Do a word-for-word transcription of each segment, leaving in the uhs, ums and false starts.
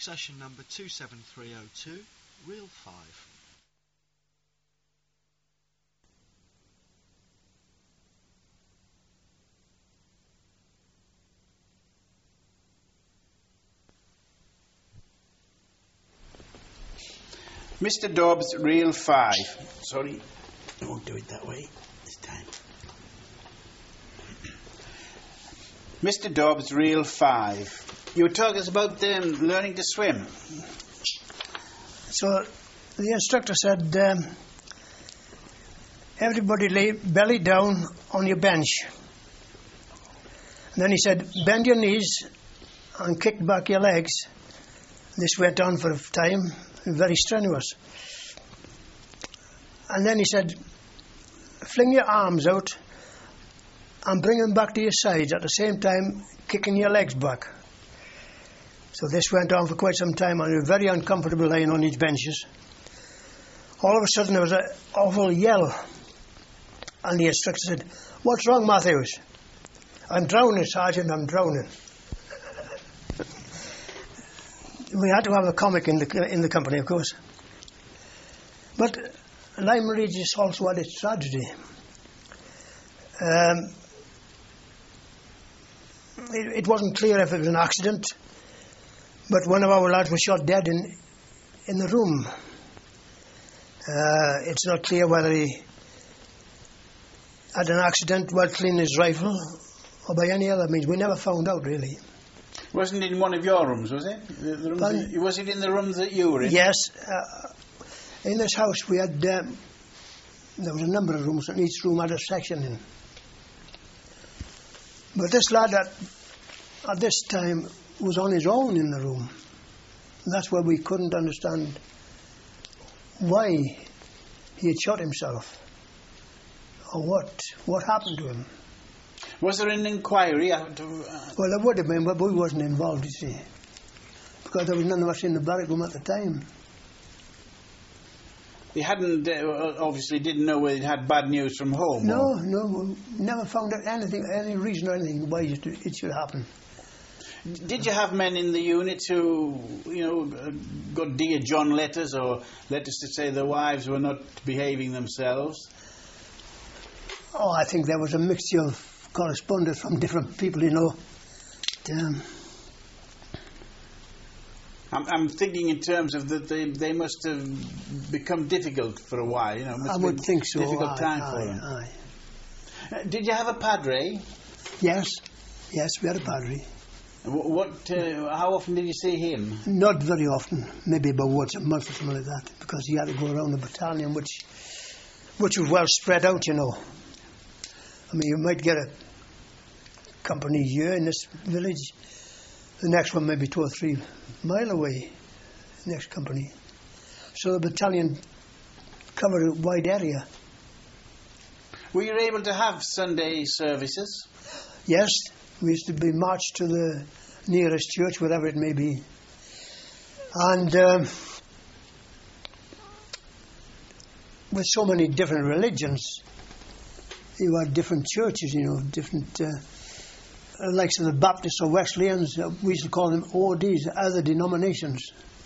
Succession number two seven three oh two, reel five. Mister Dobbs, reel five. Sorry, I won't do it that way this time. Mister Dobbs, reel five. You were talking us about um, learning to swim. So the instructor said, um, everybody lay belly down on your bench. And then he said, bend your knees and kick back your legs. This went on for a time, very strenuous. And then he said, fling your arms out and bring them back to your sides at the same time kicking your legs back. So this went on for quite some time, and we were very uncomfortable lying on these benches. All of a sudden there was an awful yell, and the instructor said, what's wrong, Matthews? I'm drowning, Sergeant, I'm drowning. We had to have a comic in the in the company, of course. But Lyme Regis also had its tragedy. Um, it, it wasn't clear if it was an accident, but one of our lads was shot dead in in the room. Uh, it's not clear whether he had an accident while cleaning his rifle or by any other means. We never found out, really. Wasn't it in one of your rooms, was it? The, the rooms that, was it in the room that you were in? Yes. Uh, in this house we had, um, there was a number of rooms, and each room had a section in. But this lad at, at this time was on his own in the room. And that's where we couldn't understand why he had shot himself, or what what happened to him. Was there an inquiry after? Uh... Well, there would have been, but we wasn't involved, you see, because there was none of us in the barrack room at the time. They hadn't, uh, obviously didn't know whether it had bad news from home? No, or? no, we never found out anything, any reason or anything why it, it should happen. Did you have men in the unit who, you know, got Dear John letters, or letters to say their wives were not behaving themselves? Oh, I think there was a mixture of correspondence from different people, you know. Um, I'm, I'm thinking in terms of that they they must have become difficult for a while, you know. Must I have would been think so. Difficult aye, time aye, for them. Aye. Uh, did you have a padre? Yes, yes, we had a padre. What? what uh, how often did you see him? Not very often, maybe about once a month or something like that, because he had to go around the battalion, which which was well spread out, you know. I mean, you might get a company here in this village, the next one maybe two or three mile away, next company. So the battalion covered a wide area. Were you able to have Sunday services? Yes, we used to be marched to the nearest church, whatever it may be. And um, with so many different religions, you had different churches, you know, different, uh, like so the Baptists or Wesleyans, uh, we used to call them O Ds, other denominations.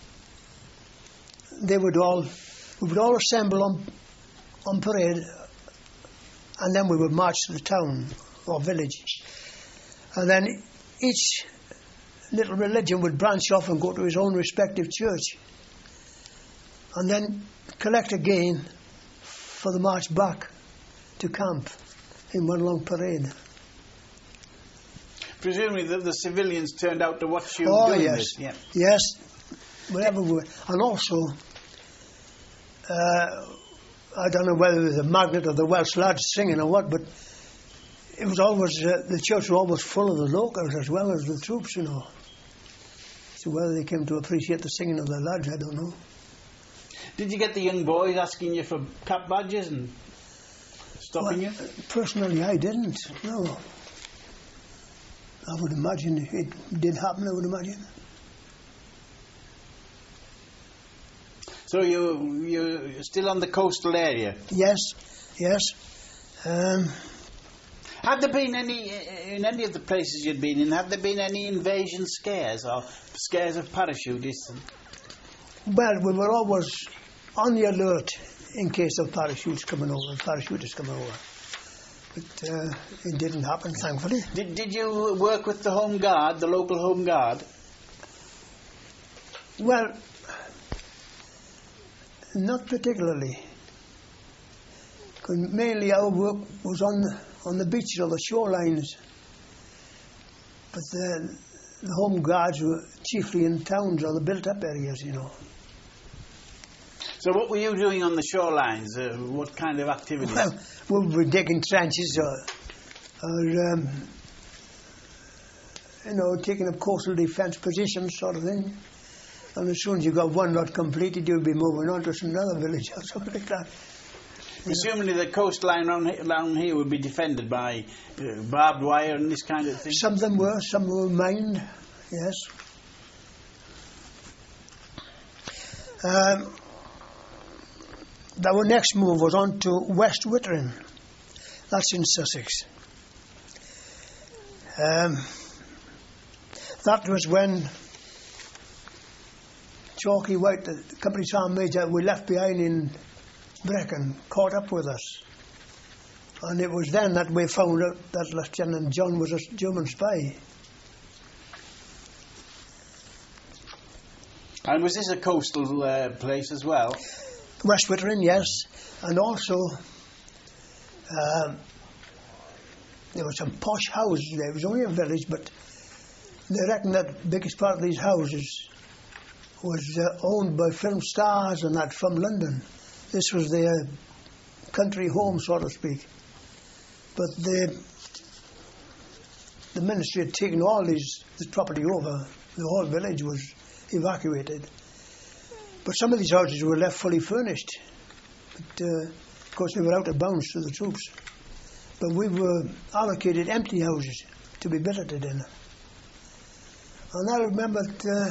They would all, we would all assemble on, on parade, and then we would march to the town or village. And then each little religion would branch off and go to his own respective church, and then collect again for the march back to camp in one long parade. Presumably the, the civilians turned out to watch you oh, doing yes. this. Yeah. Yes, wherever we were. And also, uh, I don't know whether it was the Magnet or the Welsh lads singing or what, but it was always, uh, the church was always full of the locals as well as the troops, you know. So whether they came to appreciate the singing of the lads, I don't know. Did you get the young boys asking you for cap badges and stopping well, you? Personally, I didn't, no. I would imagine it did happen, I would imagine. So you, you're still on the coastal area? Yes, yes. Um, Had there been any, in any of the places you'd been in, had there been any invasion scares or scares of parachutists? Well, we were always on the alert in case of parachutes coming over, parachutists coming over. But uh, it didn't happen, thankfully. Did, did you work with the Home Guard, the local Home Guard? Well, not particularly. 'Cause mainly our work was on the, on the beaches or the shorelines. But the, the Home Guards were chiefly in towns or the built-up areas, you know. So what were you doing on the shorelines? Uh, what kind of activities? Well, we were digging trenches or, or um, you know, taking up coastal defence positions sort of thing. And as soon as you got one lot completed, you'd be moving on to another village or something like that. Presumably the coastline around, around here would be defended by uh, barbed wire and this kind of thing? Some of them were, some were mined, yes. Um, our next move was on to West Wittering. That's in Sussex. Um, that was when Chalky White, the company sergeant major we left behind in Brecon, caught up with us. And it was then that we found out that Lieutenant John was a German spy. And was this a coastal uh, place as well? West Wittering, yes. And also, um, there were some posh houses there. It was only a village, but they reckon that the biggest part of these houses was uh, owned by film stars and that from London. This was their country home, so to speak. But the the ministry had taken all these this property over. The whole village was evacuated. But some of these houses were left fully furnished. But uh, of course they were out of bounds to the troops. But we were allocated empty houses to be billeted in. And I remember that, uh,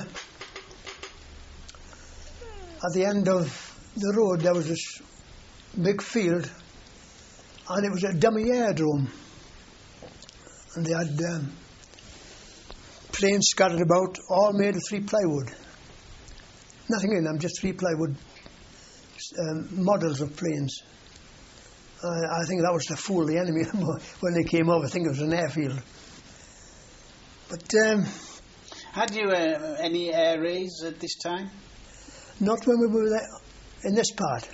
at the end of the road there was this big field, and it was a dummy aerodrome, and they had um, planes scattered about, all made of three plywood. Nothing in them, just three plywood um, models of planes. Uh, I think that was to fool the enemy when they came over. I think it was an airfield. But um, had you uh, any air raids at this time? Not when we were there. In this part,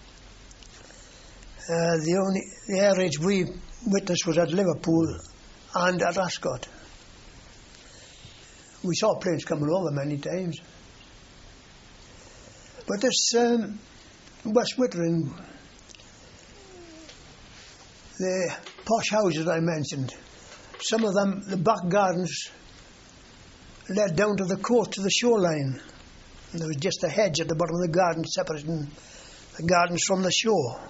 uh, the only the air raids we witnessed was at Liverpool and at Ascot. We saw planes coming over many times. But this um, West Wittering, the posh houses I mentioned, some of them, the back gardens led down to the coast, to the shoreline. And there was just a hedge at the bottom of the garden separating the gardens from the shore.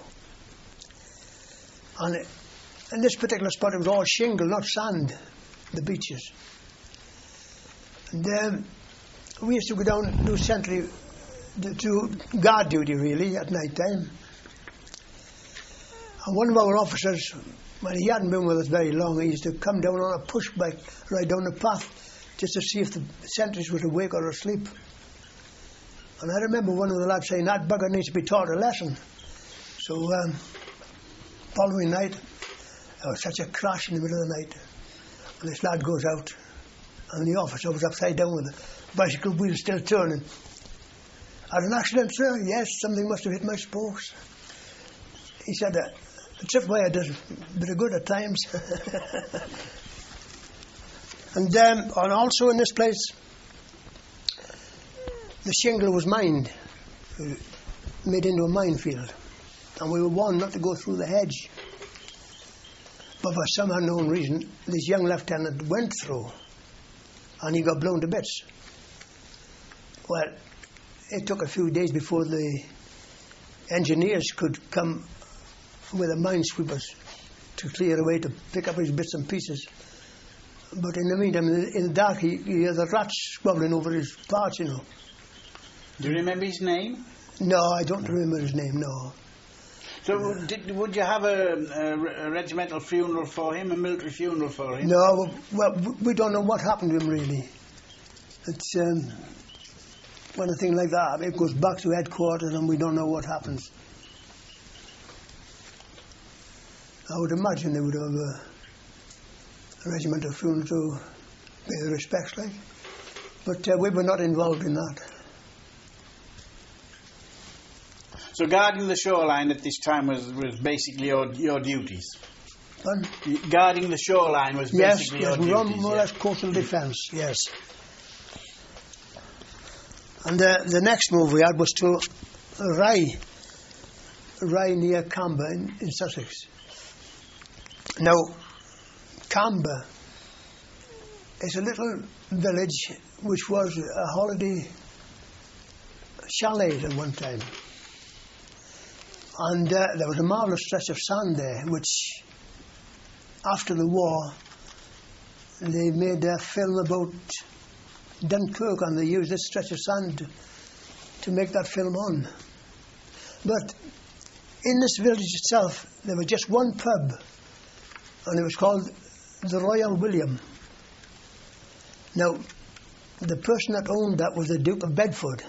And it, in this particular spot it was all shingle, not sand, the beaches. And um, we used to go down and do sentry, do guard duty really at night time. And one of our officers, well, he hadn't been with us very long, he used to come down on a push bike right down the path just to see if the sentries were awake or asleep. And I remember one of the lads saying, that bugger needs to be taught a lesson. So, um, following night, there was such a crash in the middle of the night. And this lad goes out, and the officer was upside down with the bicycle wheel still turning. Had an accident, sir? Yes, something must have hit my spokes. He said, uh, the tripwire does a bit of good at times. and, um, and also in this place, the shingle was mined, made into a minefield, and we were warned not to go through the hedge. But for some unknown reason, this young lieutenant went through, and he got blown to bits. Well, it took a few days before the engineers could come with the minesweepers to clear away to pick up his bits and pieces. But in the meantime, in the dark, he, he had the rats squabbling over his parts, you know. Do you remember his name? No, I don't remember his name, no. So did, would you have a, a, a regimental funeral for him, a military funeral for him? No, well, we don't know what happened to him really. It's um, when a thing like that, it goes back to headquarters and we don't know what happens. I would imagine they would have a, a regimental funeral to pay the respects, like. But uh, we were not involved in that. So guarding the shoreline at this time was, was basically your, your duties? Pardon? Guarding the shoreline was basically yes, your yes, we were duties? more or less coastal defence, yes. And uh, the next move we had was to Rye, Rye near Camber in, in Sussex. Now, Camber is a little village which was a holiday chalet at one time. And uh, there was a marvellous stretch of sand there, which, after the war, they made a film about Dunkirk, and they used this stretch of sand to, to make that film on. But in this village itself, there was just one pub, and it was called the Royal William. Now, the person that owned that was the Duke of Bedford.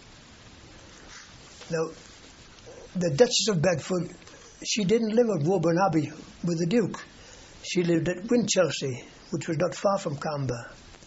Now, the Duchess of Bedford, she didn't live at Woburn Abbey with the Duke. She lived at Winchelsea, which was not far from Camber.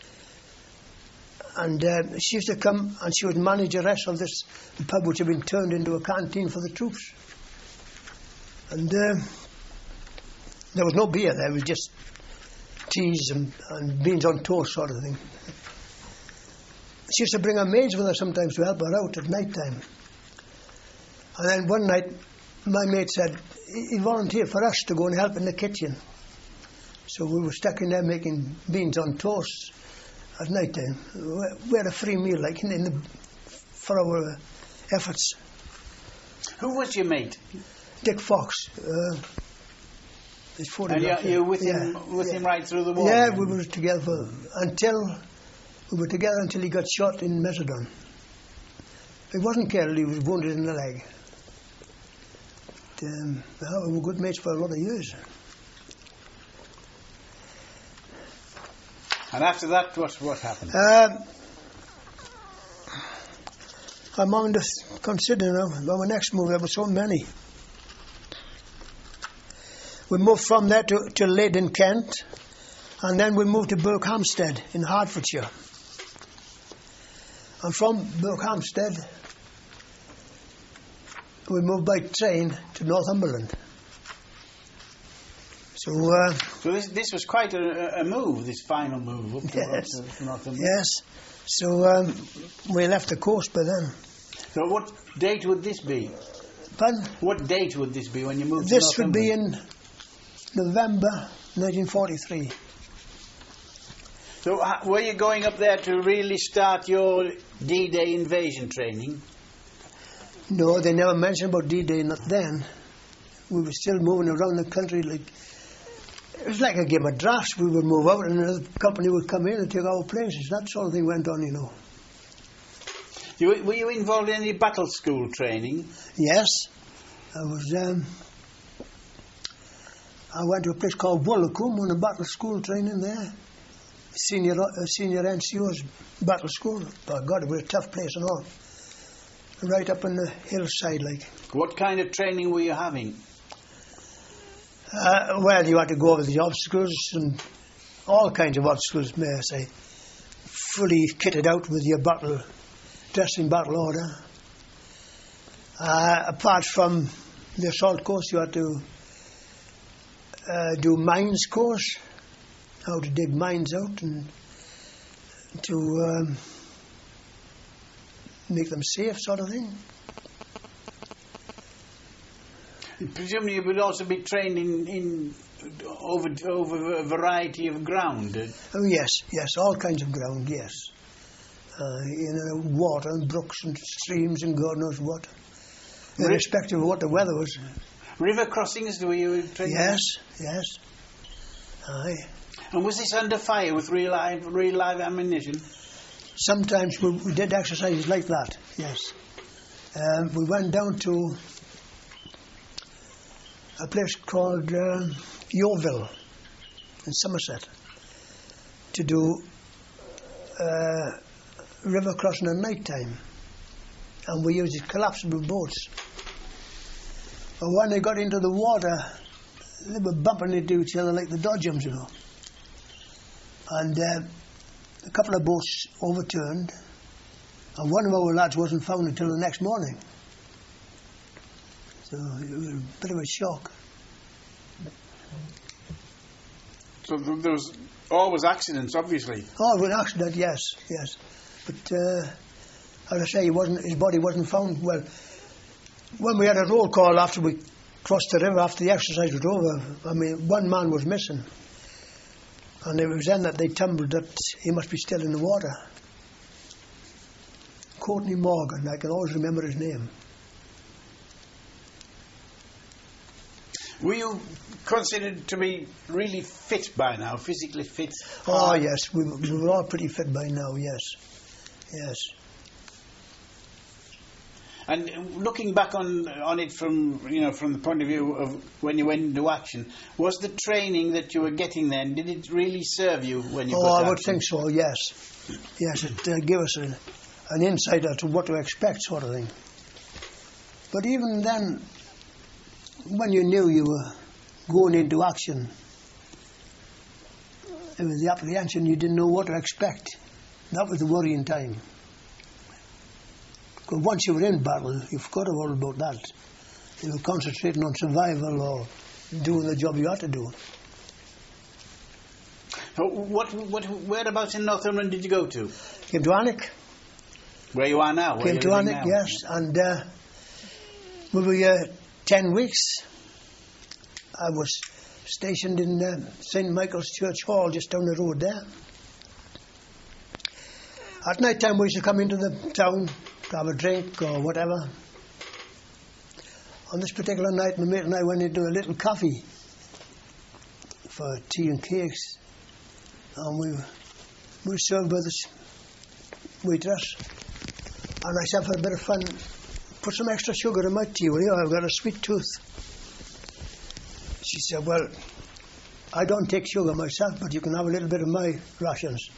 And uh, she used to come and she would manage the rest of this pub, which had been turned into a canteen for the troops. And uh, there was no beer there, it was just teas and, and beans on toast sort of thing. She used to bring her maids with her sometimes to help her out at night time. And then one night, my mate said, he volunteered for us to go and help in the kitchen. So we were stuck in there making beans on toast at night time. We had a free meal, like, in, in the, for our efforts. Who was your mate? Dick Fox. Uh, his and you're, you're with, yeah, him, with yeah. him right through the war? Yeah, then? we were together for, until, we were together until he got shot in Macedon. He wasn't killed, he was wounded in the leg. Um, well, we were good mates for a lot of years. And after that, what what happened? Um, I'm on to consider now our next move. There were so many. We moved from there to, to Leyden in Kent, and then we moved to Berkhamsted in Hertfordshire. And from Berkhamsted, we moved by train to Northumberland. So, uh, so this this was quite a, a move, this final move up to yes, North, Northumberland. Yes. So um, we left the coast by then. So what date would this be? Pardon? What date would this be when you moved This to would be Northumberland? in November nineteen forty-three. So uh, were you going up there to really start your D-Day invasion training? No, they never mentioned about D-Day, not then. We were still moving around the country like... It was like a game of drafts. We would move out and another company would come in and take our places. That sort of thing went on, you know. You, were you involved in any battle school training? Yes. I was... Um, I went to a place called Wollacombe on a battle school training there. Senior uh, senior N C O's battle school. By God, it was a tough place and all. Right up on the hillside, like. What kind of training were you having? Uh, well, you had to go over the obstacles and all kinds of obstacles, may I say. Fully kitted out with your battle, dressed in battle order. Uh, apart from the assault course, you had to uh, do mines course, how to dig mines out and to um, make them safe, sort of thing. Presumably you would also be trained in, in over over a variety of ground. Oh yes, yes, all kinds of ground, yes. Uh, you know, water and brooks and streams and God knows what. Irrespective of what the weather was. River crossings, were you trained? Yes, yes. Aye. And was this under fire with real live, real live ammunition? Sometimes we, we did exercises like that, yes. Um, we went down to a place called uh, Yeovil in Somerset to do uh, river crossing at night time, and we used collapsible boats. But when they got into the water, they were bumping into each other like the dodgems, you know. And uh, a couple of boats overturned, and one of our lads wasn't found until the next morning. So it was a bit of a shock. So th- there was always accidents, obviously. Oh, an accident, yes, yes. But uh, as I say, he wasn't, his body wasn't found. Well, when we had a roll call after we crossed the river, after the exercise was over, I mean, one man was missing. And it was then that they tumbled that he must be still in the water. Courtney Morgan, I can always remember his name. Were you considered to be really fit by now, physically fit? Oh, yes, we, we were all pretty fit by now, yes. Yes. And looking back on on it from you know from the point of view of when you went into action, was the training that you were getting then, did it really serve you when you oh, got to I action? would think so, yes. Yes, it uh, gave us a, an insight as to what to expect, sort of thing. But even then, when you knew you were going into action, it was the apprehension, you didn't know what to expect. That was the worrying time. Because once you were in battle, you forgot all about that. You were concentrating on survival or doing the job you had to do. So what, what, whereabouts in Northumberland did you go to? Came to Alnwick. Where you are now? Came to Alnwick, yes. And uh, we were here ten weeks. I was stationed in uh, Saint Michael's Church Hall, just down the road there. At night time, we used to come into the town to have a drink or whatever. On this particular night, my mate and I went into a little cafe for tea and cakes, and we, we were served by this waitress. And I said, for a bit of fun, put some extra sugar in my tea, will you? I've got a sweet tooth. She said, well, I don't take sugar myself, but you can have a little bit of my rations.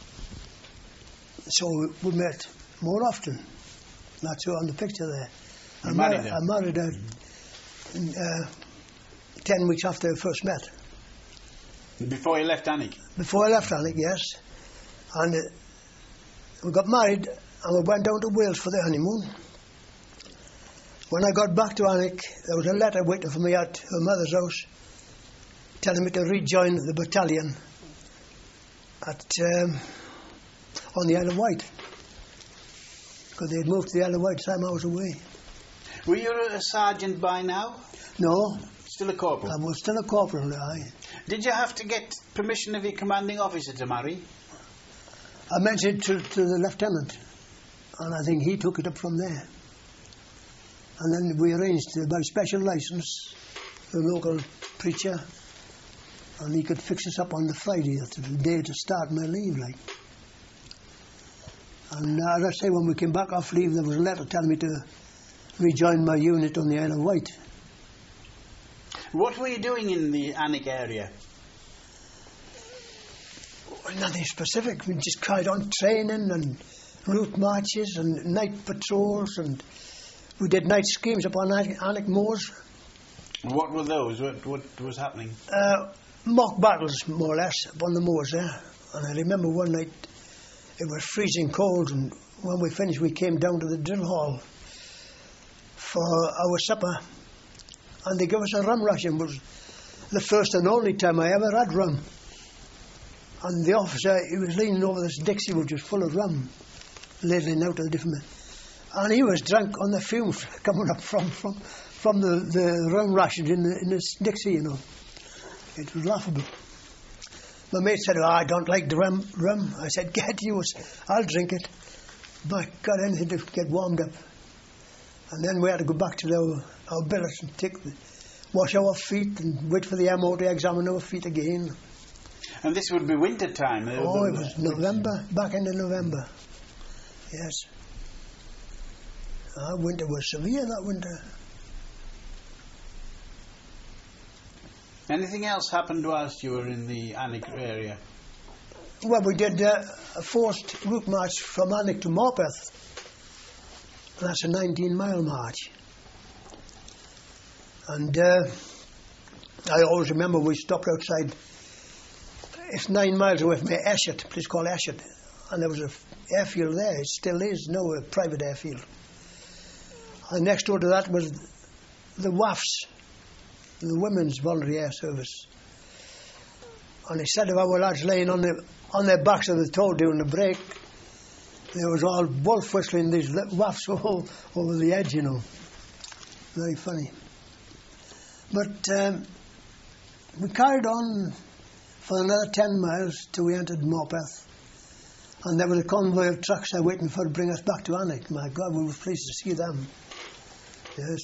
So we met more often. That's on the picture there. You I married her? I married her in, uh, ten weeks after I first met. Before you left Alnwick? Before I left Alnwick, yes. And uh, we got married and we went down to Wales for the honeymoon. When I got back to Alnwick, there was a letter waiting for me at her mother's house telling me to rejoin the battalion at um, on the Isle of Wight. Because they'd moved to the Isle of Wight time I was away. Were you a sergeant by now? No. Still a corporal? I was still a corporal, aye. Did you have to get permission of your commanding officer to marry? I mentioned it to, to the lieutenant, and I think he took it up from there. And then we arranged by special licence, the local preacher, and he could fix us up on the Friday, that's the day to start my leave, like. And uh, as I say, when we came back off leave, there was a letter telling me to rejoin my unit on the Isle of Wight. What were you doing in the Alnwick area? Well, nothing specific. We just carried on training and route marches and night patrols, and we did night schemes up on Alnwick moors. What were those? What, what was happening? Uh, mock battles, more or less, up on the moors there. And I remember one night it was freezing cold, and when we finished, we came down to the drill hall for our supper, and they gave us a rum ration. It was the first and only time I ever had rum. And the officer, he was leaning over this Dixie, which was full of rum, ladling out of the different men. And he was drunk on the fumes coming up from from, from the, the rum rations in, the, in this Dixie, you know. It was laughable. My mate said, oh, I don't like the rum. rum. I said, get yours. I'll drink it. But God, anything to get warmed up. And then we had to go back to our, our billets and take the, wash our feet and wait for the M O to examine our feet again. And this would be winter time? Uh, Oh, it was November, back into November. Yes. Our winter was severe, that winter. Anything else happened whilst you were in the Alnwick area? Well, we did uh, a forced route march from Alnwick to Morpeth. That's a nineteen mile march. And uh, I always remember we stopped outside. It's nine miles away from here, Eshet, a place called Eshet. And there was an airfield there. It still is, no, a private airfield. And next door to that was the W A Fs, the Women's Voluntary Air Service. And instead of our lads laying on, the, on their backs on the tow during the break, there was all wolf whistling these W A Fs all over the edge, you know. Very funny. But um, we carried on for another ten miles till we entered Morpeth. And there was a convoy of trucks there waiting for to bring us back to Alnwick. My God, we were pleased to see them. Yes.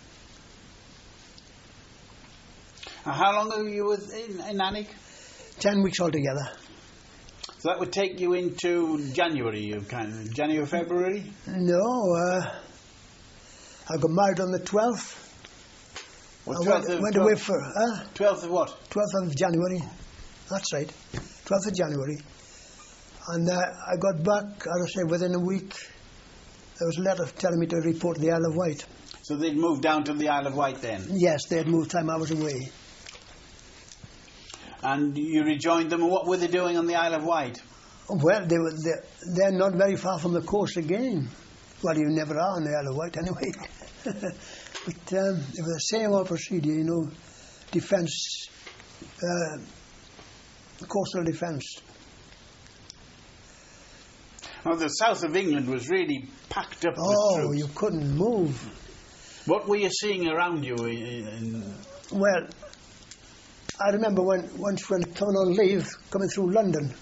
Uh, how long were you with, in, in Alnwick? Ten weeks altogether. So that would take you into January, you kind of, January, February? No, uh, I got married on the twelfth. Well, I twelfth went, of, went twelfth, away for, uh, twelfth of what? twelfth of January. That's right, twelfth of January. And uh, I got back, as I say, within a week. There was a letter telling me to report to the Isle of Wight. So they'd moved down to the Isle of Wight then? Yes, they had moved time I was away. And you rejoined them, and what were they doing on the Isle of Wight? Well, they were, they're, they're not very far from the coast again. Well, you never are on the Isle of Wight anyway. But um, it was the same old procedure, you know, defence, uh, coastal defence. Now, the south of England was really packed up with Oh, troops. you couldn't move. What were you seeing around you? In, in Well, I remember when once when coming on leave, coming through London,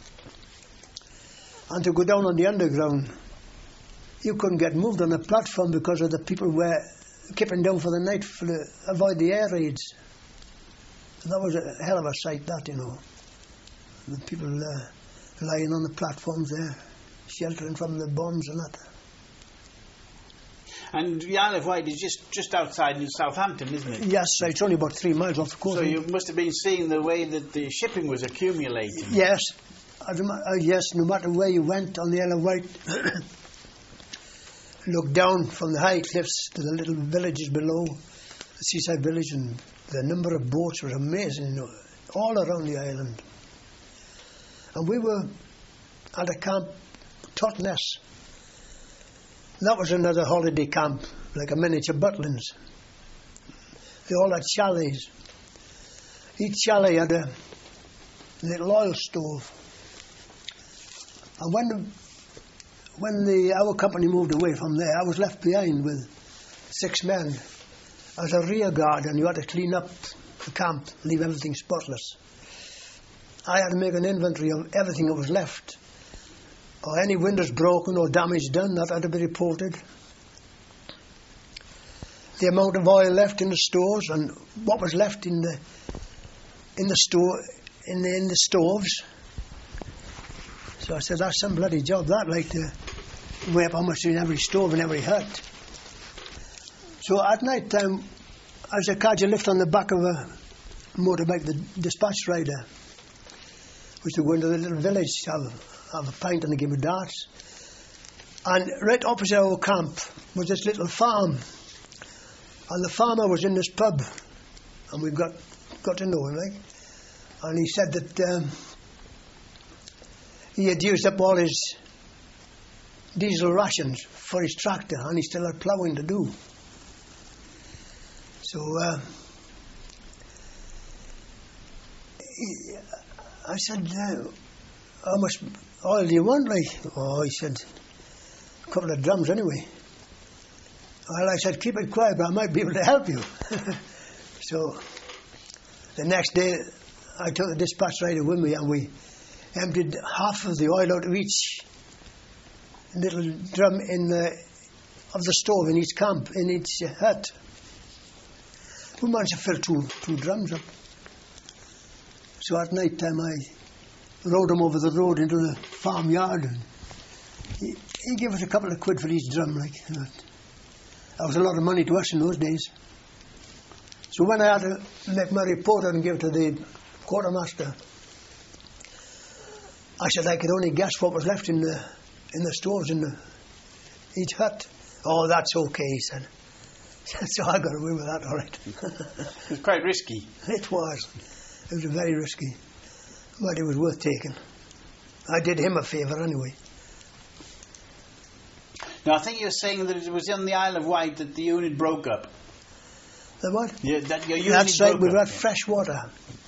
and to go down on the underground, you couldn't get moved on the platform because of the people were keeping down for the night for the, avoid the air raids. And that was a hell of a sight, that, you know. The people uh, lying on the platforms there, sheltering from the bombs and that. And the Isle of Wight is just, just outside Southampton, isn't it? Yes, it's only about three miles off the coast. So you must have been seeing the way that the shipping was accumulating. Yes, I rem- uh, yes. No matter where you went on the Isle of Wight, look down from the high cliffs to the little villages below, the seaside village, and the number of boats was amazing, you know, all around the island. And we were at a camp, Totnes. That was another holiday camp, like a miniature Butlins. They all had chalets. Each chalet had a little oil stove. And when the, when the our company moved away from there, I was left behind with six men as a rear guard, and you had to clean up the camp, leave everything spotless. I had to make an inventory of everything that was left. Or any windows broken or damage done, that had to be reported. The amount of oil left in the stores and what was left in the in the store in the in the stoves. So I said, that's some bloody job, that, like to weigh up how much in every stove and every hut. So at night time, I was a carriage lift on the back of a motorbike, the dispatch rider, which would go into the little village, have, have a pint and a game of darts. And right opposite our camp was this little farm. And the farmer was in this pub. And we got got to know him, like. And he said that um, he had used up all his diesel rations for his tractor, and he still had ploughing to do. So uh, he, I said, uh, how much oil do you want, like? Oh, he said, a couple of drums anyway. Well, I said, keep it quiet, but I might be able to help you. So the next day, I took the dispatch rider with me, and we emptied half of the oil out of each little drum in the, of the stove in each camp, in each hut. We managed to fill two, two drums up. So at night time, I rode him over the road into the farmyard, and he, he gave us a couple of quid for each drum, like that. That was a lot of money to us in those days. So when I had to make my report and give it to the quartermaster, I said I could only guess what was left in the in the stores in the, each hut. Oh, that's okay, he said. So I got away with that, all right. It was quite risky. It was. It was very risky. But it was worth taking. I did him a favour anyway. Now, I think you're saying that it was on the Isle of Wight that the unit broke up. The what? Yeah, that your unit That's right, broke we up. were at fresh water.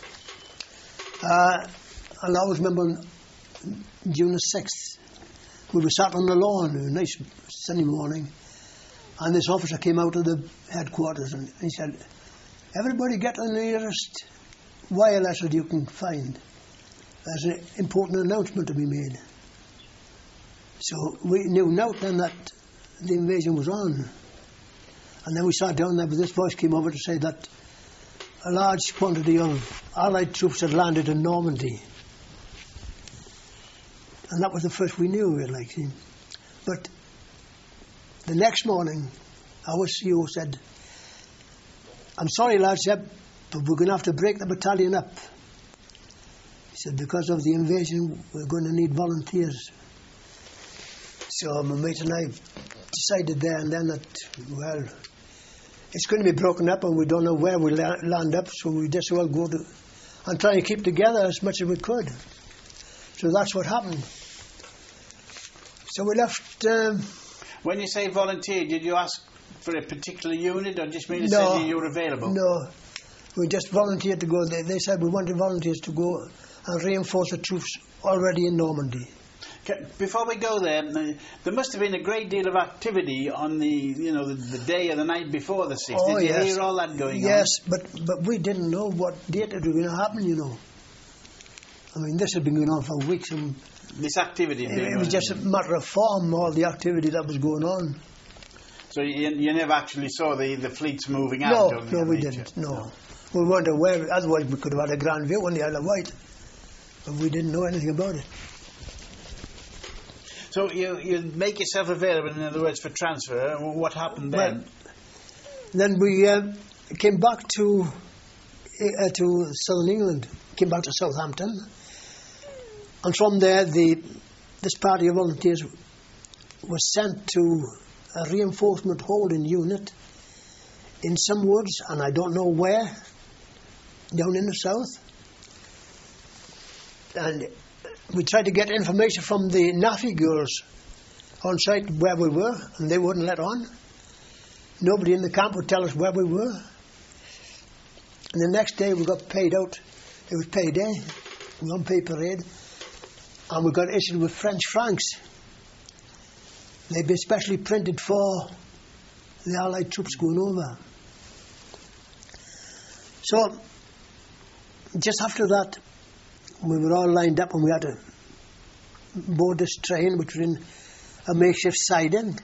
Uh, and I always remember on June the sixth, we were sat on the lawn, a nice sunny morning, and this officer came out of the headquarters and he said, everybody get the nearest wireless that you can find. There's an important announcement to be made. So we knew now then that the invasion was on. And then we sat down there, but this voice came over to say that a large quantity of Allied troops had landed in Normandy. And that was the first we knew of it, like. See. But the next morning, our C O said, I'm sorry, lads, but we're going to have to break the battalion up. He said, because of the invasion, we're going to need volunteers. So my mate and I decided there and then that, well, it's going to be broken up and we don't know where we'll la- land up, so we just well go to and try and keep together as much as we could. So that's what happened. So we left... Um, when you say volunteer, did you ask for a particular unit or just mean to no, say you were available? No, we just volunteered to go. They, they said we wanted volunteers to go and reinforce the troops already in Normandy. Okay, before we go there, there must have been a great deal of activity on the, you know, the, the day or the night before the sixth. Oh, Did you yes. hear all that going yes, on? Yes, but but we didn't know what date it was going to happen, you know. I mean, this had been going on for weeks, and this activity. It, it was just a matter of form, all the activity that was going on. So you, you never actually saw the, the fleets moving No, out? no, we nature? didn't. No. no, we weren't aware. Otherwise, we could have had a grand view on the Isle of Wight, but we didn't know anything about it. So you you make yourself available, in other words, for transfer. What happened then? Well, then we uh, came back to uh, to southern England. Came back to Southampton, and from there, the this party of volunteers was sent to a reinforcement holding unit in some woods, and I don't know where, down in the south. And we tried to get information from the NAFI girls on site where we were, and they wouldn't let on. Nobody in the camp would tell us where we were. And the next day we got paid out. It was payday. We were on pay parade. And we got issued with French francs. They'd been specially printed for the Allied troops going over. So, just after that, we were all lined up and we had to board this train, which was in a makeshift siding,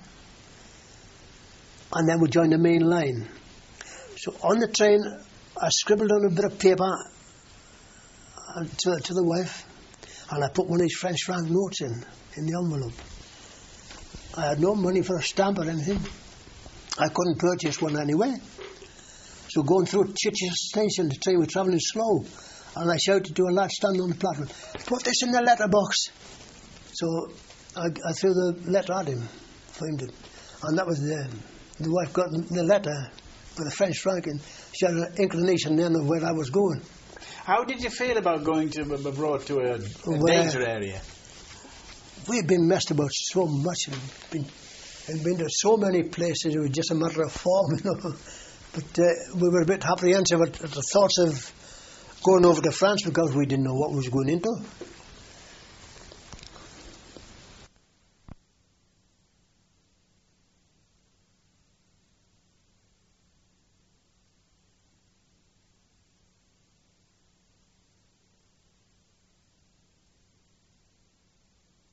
and then we joined the main line. So on the train, I scribbled on a bit of paper to, to the wife, and I put one of these French franc notes in, in the envelope. I had no money for a stamp or anything. I couldn't purchase one anyway. So going through Chichester Station, the train was travelling slow, and I shouted to a lad standing on the platform, put this in the letterbox. So I, I threw the letter at him for him to, and that was the, the wife got the letter with a French franc, and she had an inclination then of where I was going. How did you feel about going to abroad to a, a well, danger area? We've been messed about so much, and been, and been to so many places. It was just a matter of form, you know. But uh, we were a bit apprehensive at, at the thoughts of going over to France because we didn't know what we was going into.